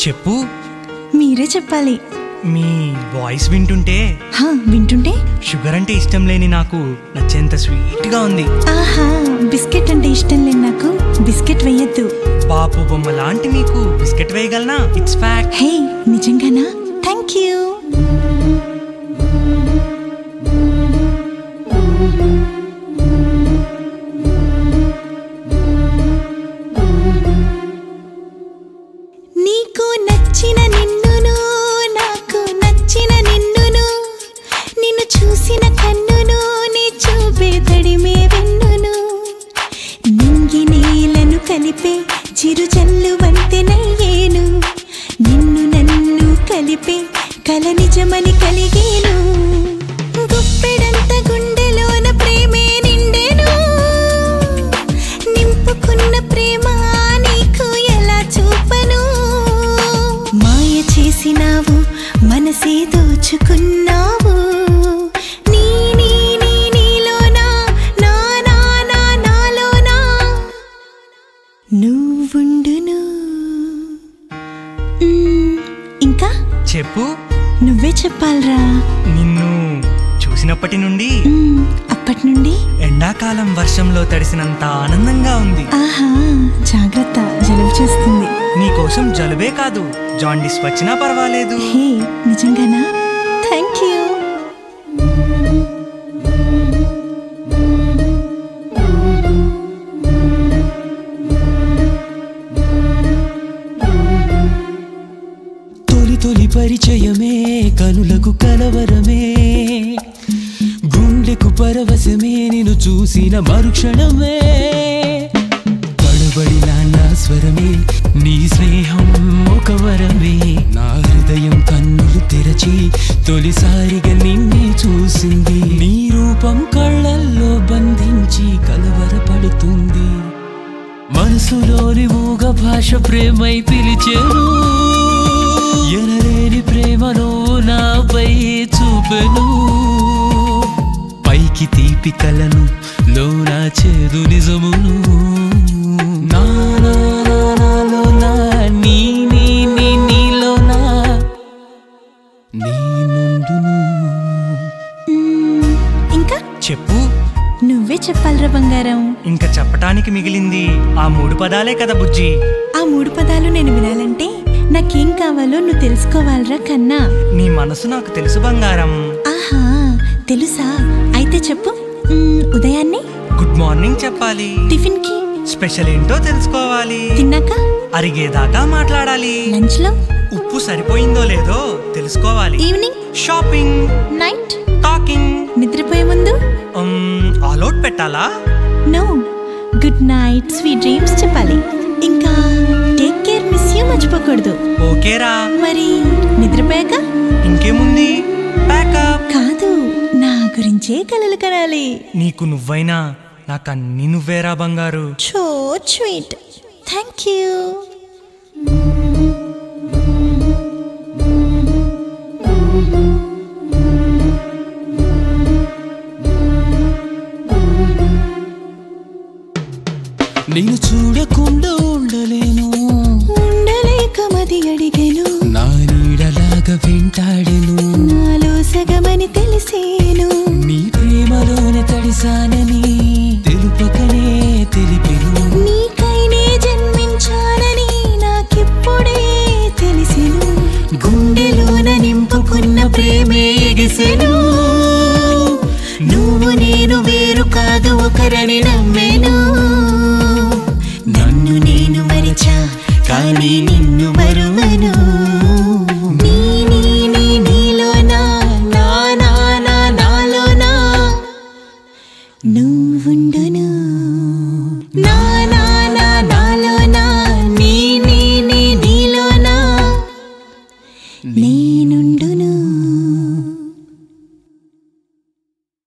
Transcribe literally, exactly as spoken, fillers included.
చెప్పు. మీరే చెప్పాలి. మీ వాయిస్ వింటుంటే హా వింటుంటే షుగర్ అంటే ఇష్టం లేని నాకు నచ్చేంత స్వీట్ గా ఉంది. ఆహా బిస్కెట్ అంటే ఇష్టం లేని నాకు బిస్కెట్ వేయద్దు. పాపు బొమ్మ లాంటి మీకు బిస్కెట్ వేయగలనా? It's fact. హే నిజంగానా? Thank you. నీకు నచ్చిన నిన్నును నాకు నచ్చిన నిన్నును నిన్ను చూసిన కన్నును నీ చూపే తడిమే వెన్నును నింగి నీలను కలిపే చిరు జల్లు వంతెనయ్యేను నిన్ను నన్ను కలిపే కల నిజమని కలిగేను గుప్పెడంత గుండెలోన ప్రేమే నిండెను నింపుకున్న ప్రేమ నీకు ఎలా చూపను మాయ చేసినావు మనసే దోచుకున్నావు నీ నీ నీ నీలోనా నా నా నా నాలోనా నువ్వుండును. ఇంకా చెప్పు. నువ్వే చెప్పాలరా. నిన్ను చూసినప్పటి నుండి అప్పటి నుండి ఎండాకాలం వర్షంలో తడిసినంత ఆనందంగా ఉంది. ఆహా జాగ్రత్త, జలుబు చేస్తుంది. నీకోసం జలుబే కాదు జాండీస్ వచ్చినా పర్వాలేదు. హే నిజంగానా? Thank you. తొలి తొలి పరిచయమే కనులకు కలవరమే గుండెకు పరవశమే నిన్ను చూసిన మరుక్షణమే తడబడిన నా స్వరమే నీ స్నేహం ఒక వరమే నా హృదయం కన్నులు తెరచి తొలిసారిగా నిన్నే చూసింది నీ రూపం కళ్ళల్లో బంధించి కలవరపడుతుంది మనసులోని మూగ భాష ప్రేమై పిలిచెను ఎనలేని ప్రేమను నాపై చూపెను పైకి తీపి కలను లోనా చేదు నిజమును నా నా నా నాలోనా నీ నీ నీ నీలోనా నీ నుండును. ఇంకా చెప్పు. నువ్వే చెప్పాలరా బంగారం. ఇంకా చెప్పటానికి మిగిలింది ఆ మూడు పదాలే కదా బుజ్జి. ఆ మూడు పదాలు నేను వినాలంటే నాకేం కావాలో నువ్వు తెలుసుకోవాలరా కన్నా. నీ మనసు నాకు తెలుసు బంగారం. ఆహా తెలుసా? అయితే చెప్పు. ఉదయాన్నే గుడ్ మార్నింగ్ చెప్పాలి. టిఫిన్ కి స్పెషల్ ఏంటో తెలుసుకోవాలి. తిన్నాక అరిగేదాకా మాట్లాడాలి. లంచ్ లో ఉప్పు సరిపోయిందో లేదో తెలుసుకోవాలి. ఈవినింగ్ షాపింగ్, నైట్ టాకింగ్, నిద్రపోయే ముందు ఆల్ అవుట్ పెట్టాలా? No good night sweet dreams చెప్పాలి. ఇంకా టేక్ కేర్ మిస్ యూ మర్చిపోకూడదు. ఓకేరా. మరి నిద్రపోయాక ఇంకేముంది? ప్యాకప్. కాదు, నా గురించే కలలు కనాలి. నీకు నువ్వైనా నాకన్నీ నువ్వేరా బంగారు. So sweet. Thank you. నేను చూడకుండా ఉండలేను, ఉండలేక మది అడిగేను, నా నీడలాగా వెంటాడెను, నాలో సగమని తెలిసేను, నీ ప్రేమలోనే తడిసానని తెలుపకనే తెలిపెను, నీకైనే జన్మించానని నాకిప్పుడే తెలిసెను, గుండెలోన నింపుకున్న ప్రేమే ఎగిసెను, నువ్వు నేను వేరు కాదు ఒకరని నమ్మేను, నన్ను నేను మరిచా కానీ